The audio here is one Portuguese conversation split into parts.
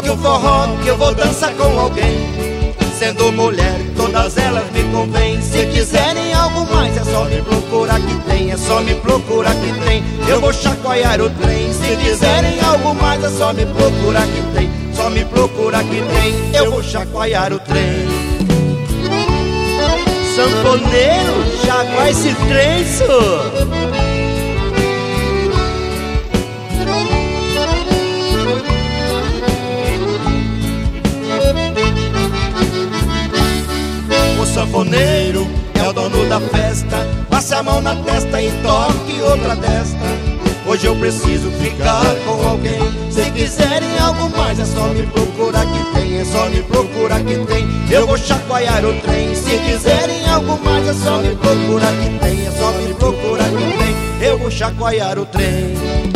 toque o forró que eu vou dançar com alguém. Sendo mulher, todas elas me convêm. Se quiserem algo mais, é só me procurar que tem. É só me procurar que tem. Eu vou chacoalhar o trem. Se quiserem algo mais, é só me procurar que tem. Só me procurar que tem. Eu vou chacoalhar o trem. Sanfoneiro, chacoalha esse trem, senhor. O sanfoneiro é o dono da festa. Passe a mão na testa e toque outra desta. Hoje eu preciso ficar com alguém. Se quiserem algo mais, é só me procurar que tem. É só me procurar que tem. Eu vou chacoalhar o trem. Se quiserem algo mais, é só me procurar que tem. É só me procurar que tem. Eu vou chacoalhar o trem.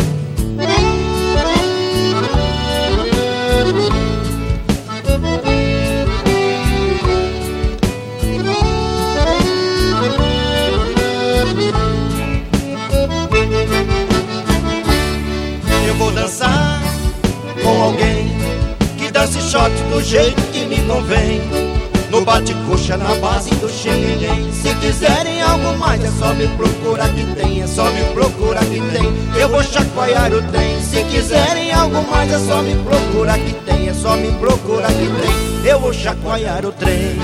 Eu vou dançar com alguém que dance shot do jeito que me convém. No bate-coxa, na base do xenguém. Se quiserem algo mais, é só me procurar que tem. É só me procurar que tem. Eu vou chacoalhar o trem. Se quiserem algo mais, é só me procurar que tem. É só me procurar que tem. Eu vou chacoalhar o trem.